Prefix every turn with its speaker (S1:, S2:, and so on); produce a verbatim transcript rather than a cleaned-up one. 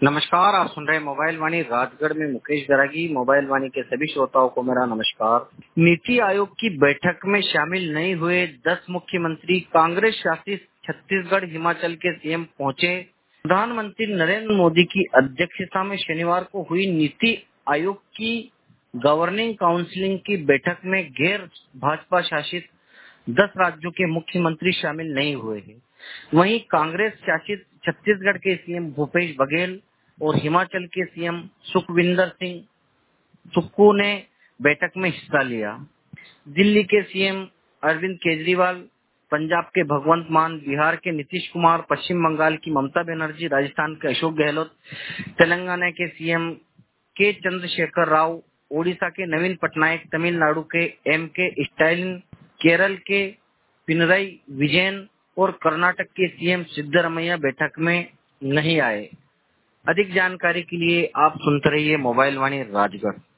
S1: नमस्कार, आप सुन रहे हैं मोबाइल वाणी। राजगढ़ में मुकेश बैरागी। मोबाइल वाणी के सभी श्रोताओं को मेरा नमस्कार। नीति आयोग की बैठक में शामिल नहीं हुए दस मुख्यमंत्री कांग्रेस शासित छत्तीसगढ़ हिमाचल के सीएम पहुंचे। प्रधानमंत्री नरेंद्र मोदी की अध्यक्षता में शनिवार को हुई नीति आयोग की गवर्निंग काउंसिल की बैठक में गैर भाजपा शासित दस राज्यों के मुख्यमंत्री शामिल नहीं हुए हैं। वहीं कांग्रेस शासित छत्तीसगढ़ के सीएम भूपेश बघेल और हिमाचल के सीएम सुखविंदर सिंह सुक्खू ने बैठक में हिस्सा लिया। दिल्ली के सीएम अरविंद केजरीवाल, पंजाब के भगवंत मान, बिहार के नीतीश कुमार, पश्चिम बंगाल की ममता बनर्जी, राजस्थान के अशोक गहलोत, तेलंगाना के सीएम के चंद्रशेखर राव, ओडिशा के नवीन पटनायक, तमिलनाडु के एम के स्टालिन, केरल के पिनरई विजयन और कर्नाटक के सीएम सिद्धरमैया बैठक में नहीं आए। अधिक जानकारी के लिए आप सुनते रहिए मोबाइल वाणी राजगढ़।